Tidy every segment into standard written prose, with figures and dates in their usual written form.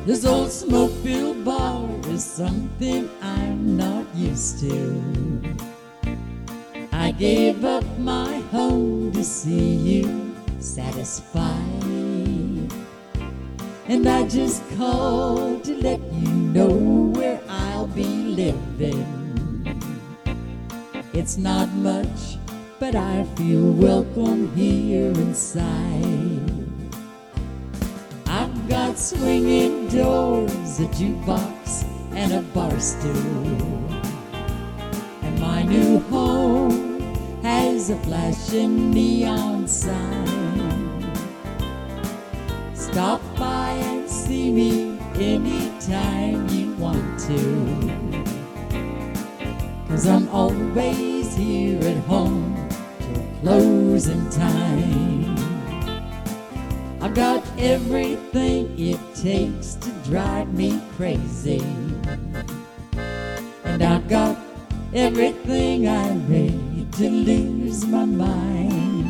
This old smoke-filled bar is something I'm not used to. I gave up my home to see you satisfied, and I just called to let you know where I'll be living. It's not much, but I feel welcome here inside. I've got swinging doors, a jukebox, and a bar stool. And my new home has a flashing neon sign. Stop by and see me anytime you want to, 'cause I'm always here at home till closing time. I've got everything it takes to drive me crazy, and I've got everything I need to lose my mind.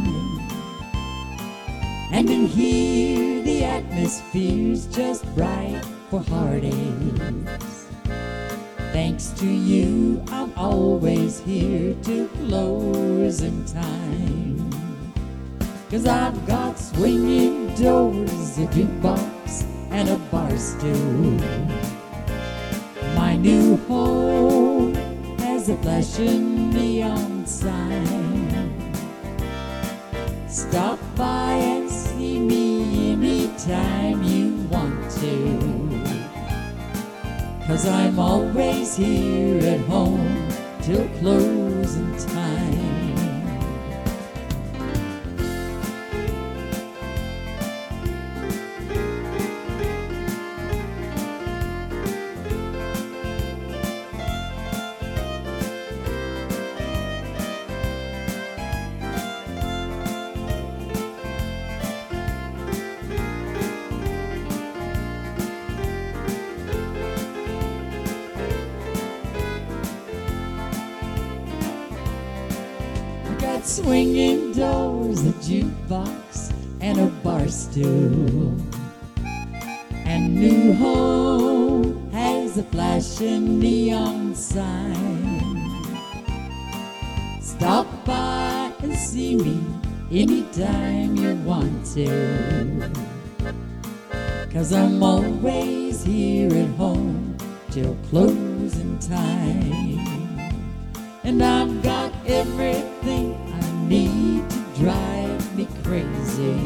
And in here the atmosphere's just right for heartaches. Thanks to you, I'm always here till closing time. 'Cause I've got swinging doors, a jukebox, and a bar stool. My new home has a flashing neon sign. Stop by and see me anytime you want to, 'cause I'm always here at home till closing time. Got swinging doors, a jukebox, and a bar stool. And new home has a flashing neon sign. Stop by and see me anytime you want to, 'cause I'm always here at home till closing time. And I've got everything I need to drive me crazy,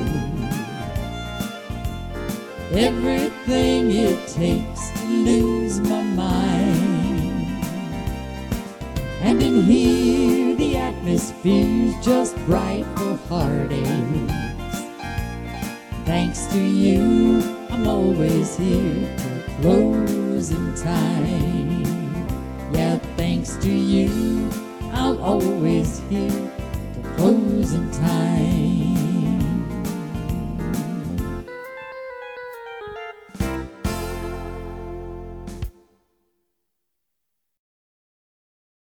everything it takes to lose my mind. And in here the atmosphere's just right for heartaches. Thanks to you, I'm always here till closing time. Yeah, thanks to you, I'm always here till closing time.